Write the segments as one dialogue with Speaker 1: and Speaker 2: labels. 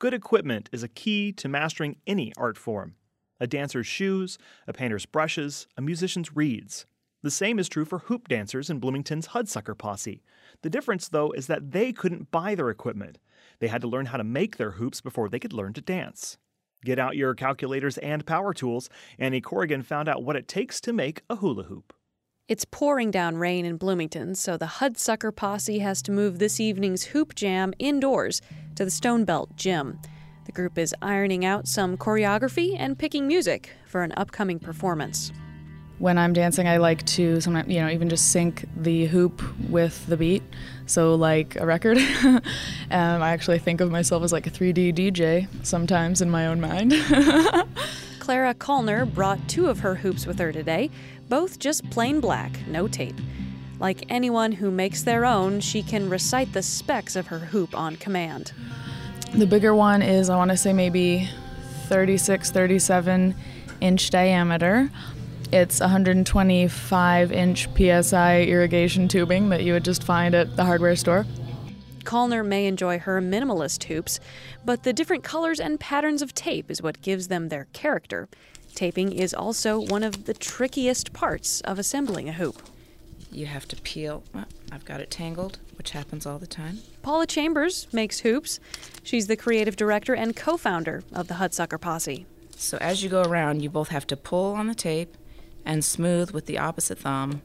Speaker 1: good equipment is a key to mastering any art form. A dancer's shoes, a painter's brushes, a musician's reeds. The same is true for hoop dancers in Bloomington's Hudsucker Posse. The difference, though, is that they couldn't buy their equipment. They had to learn how to make their hoops before they could learn to dance. Get out your calculators and power tools. Annie Corrigan found out what it takes to make a hula hoop.
Speaker 2: It's pouring down rain in Bloomington, so the Hudsucker Posse has to move this evening's hoop jam indoors to the Stonebelt Gym. The group is ironing out some choreography and picking music for an upcoming performance.
Speaker 3: When I'm dancing, I like to sometimes, even just sync the hoop with the beat. So like a record. I actually think of myself as like a 3D DJ sometimes in my own mind.
Speaker 2: Clara Kallner brought 2 of her hoops with her today, both just plain black, no tape. Like anyone who makes their own, she can recite the specs of her hoop on command.
Speaker 3: The bigger one is, I want to say maybe 36, 37 inch diameter. It's 125-inch PSI irrigation tubing that you would just find at the hardware store.
Speaker 2: Kallner may enjoy her minimalist hoops, but the different colors and patterns of tape is what gives them their character. Taping is also one of the trickiest parts of assembling a hoop.
Speaker 4: You have to peel. Well, I've got it tangled, which happens all the time.
Speaker 2: Paula Chambers makes hoops. She's the creative director and co-founder of the Hudsucker Posse.
Speaker 4: So as you go around, you both have to pull on the tape and smooth with the opposite thumb.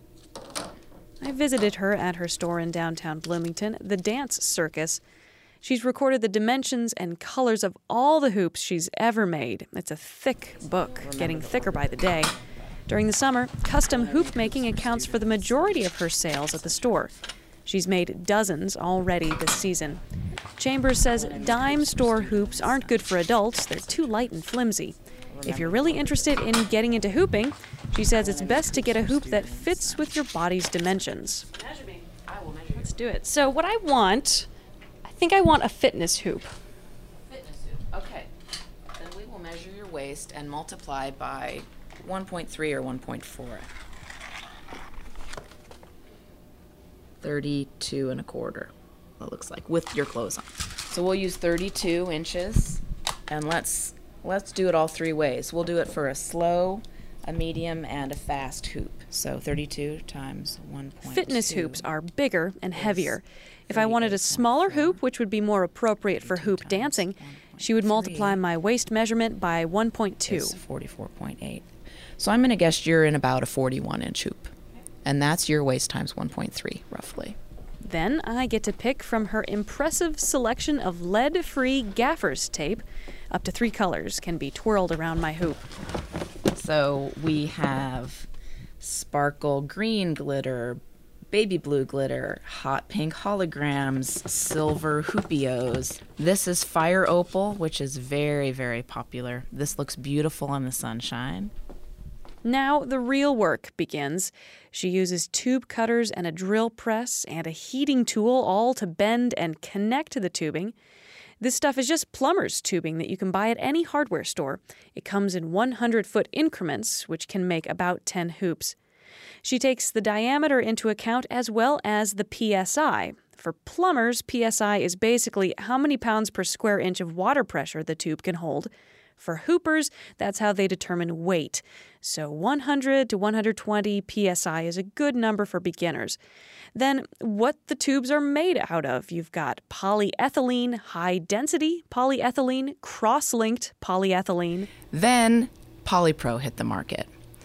Speaker 2: I visited her at her store in downtown Bloomington, the Dance Circus. She's recorded the dimensions and colors of all the hoops she's ever made. It's a thick book, getting thicker by the day. During the summer, custom hoop making accounts for the majority of her sales at the store. She's made dozens already this season. Chambers says dime store hoops aren't good for adults. They're too light and flimsy. If you're really interested in getting into hooping, she says it's best to get a hoop that fits with your body's dimensions.
Speaker 4: Measure me. I will measure you.
Speaker 2: Let's do it. So what I think I want a fitness hoop.
Speaker 4: Fitness hoop. Okay. Then we will measure your waist and multiply by 1.3 or 1.4. 32 and a quarter, it looks like, with your clothes on. So we'll use 32 inches, and let's do it all 3 ways. We'll do it for a slow, a medium, and a fast hoop. So 32 times 1.2.
Speaker 2: Fitness hoops are bigger and heavier. If I wanted a smaller hoop, which would be more appropriate for hoop dancing, she would multiply my waist measurement by 1.2.
Speaker 4: 44.8. So I'm going to guess you're in about a 41-inch hoop. And that's your waist times 1.3, roughly.
Speaker 2: Then I get to pick from her impressive selection of lead-free gaffer's tape. Up to 3 colors can be twirled around my hoop.
Speaker 4: So we have sparkle green glitter, baby blue glitter, hot pink holograms, silver hoopios. This is fire opal, which is very, very popular. This looks beautiful in the sunshine.
Speaker 2: Now the real work begins. She uses tube cutters and a drill press and a heating tool, all to bend and connect to the tubing. This stuff is just plumber's tubing that you can buy at any hardware store. It comes in 100-foot increments, which can make about 10 hoops. She takes the diameter into account as well as the PSI. For plumbers, PSI is basically how many pounds per square inch of water pressure the tube can hold. For hoopers, that's how they determine weight. So 100 to 120 PSI is a good number for beginners. Then what the tubes are made out of. You've got polyethylene, high-density polyethylene, cross-linked polyethylene.
Speaker 4: Then Polypro hit the market.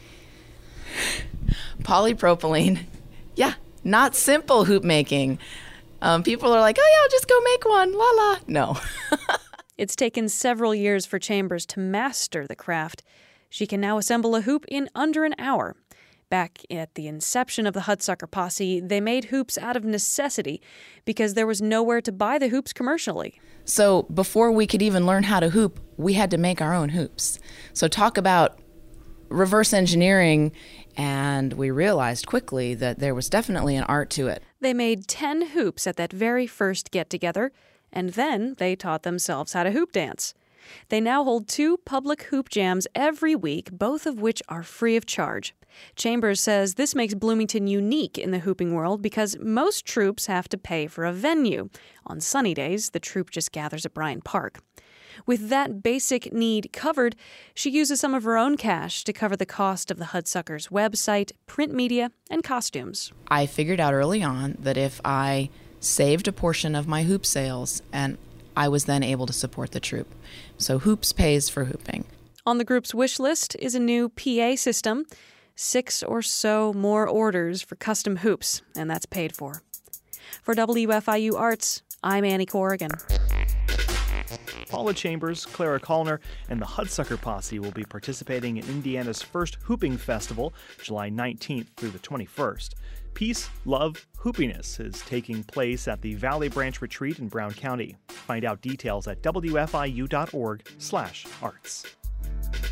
Speaker 4: Polypropylene. Yeah, not simple hoop making. People are like, oh yeah, I'll just go make one, la la. No.
Speaker 2: It's taken several years for Chambers to master the craft. She can now assemble a hoop in under an hour. Back at the inception of the Hudsucker Posse, they made hoops out of necessity because there was nowhere to buy the hoops commercially.
Speaker 4: So before we could even learn how to hoop, we had to make our own hoops. So talk about reverse engineering, and we realized quickly that there was definitely an art to it.
Speaker 2: They made 10 hoops at that very first get-together, and then they taught themselves how to hoop dance. They now hold 2 public hoop jams every week, both of which are free of charge. Chambers says this makes Bloomington unique in the hooping world because most troops have to pay for a venue. On sunny days, the troop just gathers at Bryant Park. With that basic need covered, she uses some of her own cash to cover the cost of the Hudsuckers' website, print media, and costumes.
Speaker 4: I figured out early on that if I saved a portion of my hoop sales, and I was then able to support the troop. So Hoops pays for hooping.
Speaker 2: On the group's wish list is a new PA system, 6 or so more orders for custom hoops, and that's paid for. For WFIU Arts, I'm Annie Corrigan.
Speaker 1: Paula Chambers, Clara Callner, and the Hudsucker Posse will be participating in Indiana's first Hooping Festival, July 19th through the 21st. Peace, Love, Hoopiness is taking place at the Valley Branch Retreat in Brown County. Find out details at wfiu.org/arts.